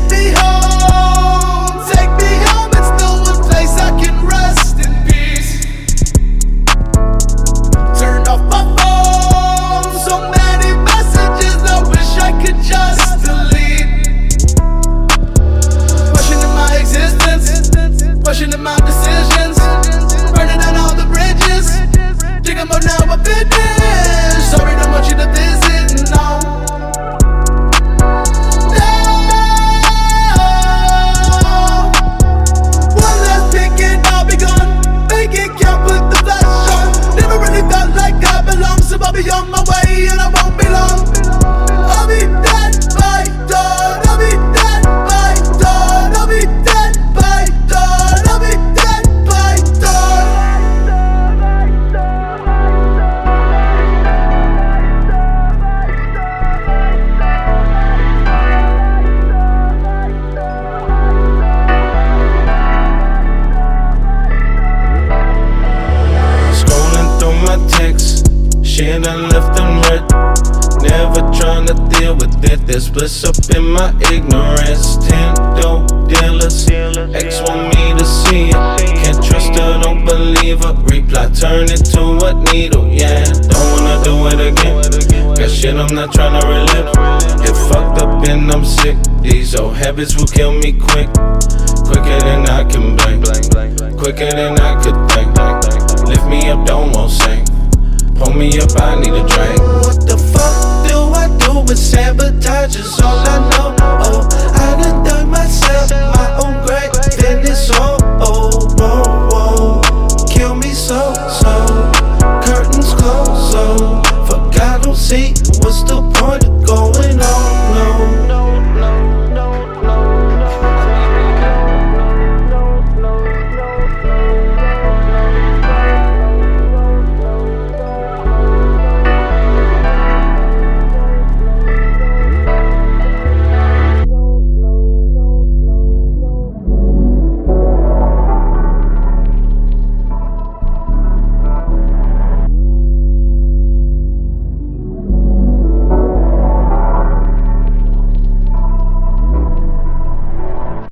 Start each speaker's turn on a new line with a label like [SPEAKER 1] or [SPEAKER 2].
[SPEAKER 1] me home, take me home. It's the one place I can rest in peace. Turned off my phone, so many messages I wish I could just delete. Questioning my existence, questioning my decisions, burning down all the bridges. Think about now I finished. Sorry, don't want you to visit, no. One last ticket, I'll be gone. Make it count, put the flash on. Never really felt like I belong, so I'll be on my way and I won't be long. I'll be dead by dawn. I'll be dead by dawn. I'll be dead by dawn. I'll be dead by dawn.
[SPEAKER 2] Scrolling through my texts, shit I left them read. Never trying to deal with it, there's bliss up in my ignorance. 10 dope dealers, ex want me to see it. Can't trust her, don't believe her. Reply, turn it to a needle, yeah. Don't wanna do it again. Got shit I'm not trying to relive. Get fucked up and I'm sick. These old habits will kill me quick. Quicker than I can blink, quicker than I could think. Lift me up, don't want sink. Pull me up, I need a drink. What the fuck do I do with sabotage is all I know. Oh, I done dug myself my own grave, then it's all kill me so. Curtains closed, so fuck I don't see what's the